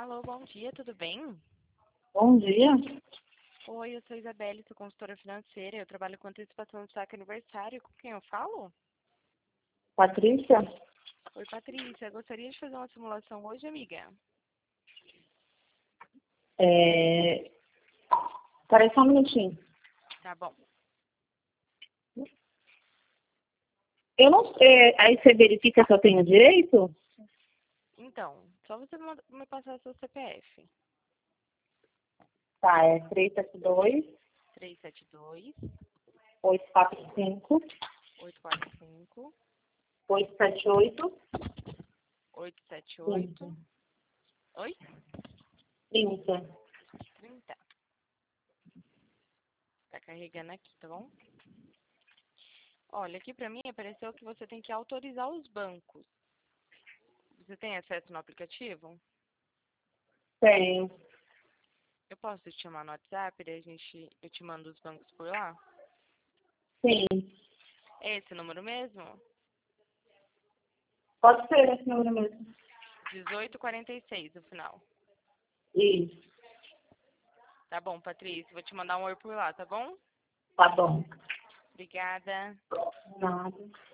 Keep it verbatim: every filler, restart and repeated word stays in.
Alô, bom dia, tudo bem? Bom dia. Oi, eu sou Isabelle, sou consultora financeira. Eu trabalho com antecipação de saque aniversário. Com quem eu falo? Patrícia? Oi, Patrícia. Gostaria de fazer uma simulação hoje, amiga? É... Peraí só um minutinho. Tá bom. Eu não sei. Aí você verifica se eu tenho direito? Então, só você me me passar seu C P F. Tá, é três sete dois, três sete dois, oito quatro cinco, oito quatro cinco, oito sete oito, oito sete trinta. oito. Oi? trinta. trinta. Tá carregando aqui, tá bom? Olha, aqui pra mim apareceu que você tem que autorizar os bancos. Você tem acesso no aplicativo? Tenho. Eu posso te chamar no WhatsApp, daí a gente, eu te mando os bancos por lá? Sim. É esse o número mesmo? Pode ser esse número mesmo. dezoito quarenta e seis, no final. Isso. Tá bom, Patrícia, vou te mandar um oi por lá, tá bom? Tá bom. Obrigada. Nada.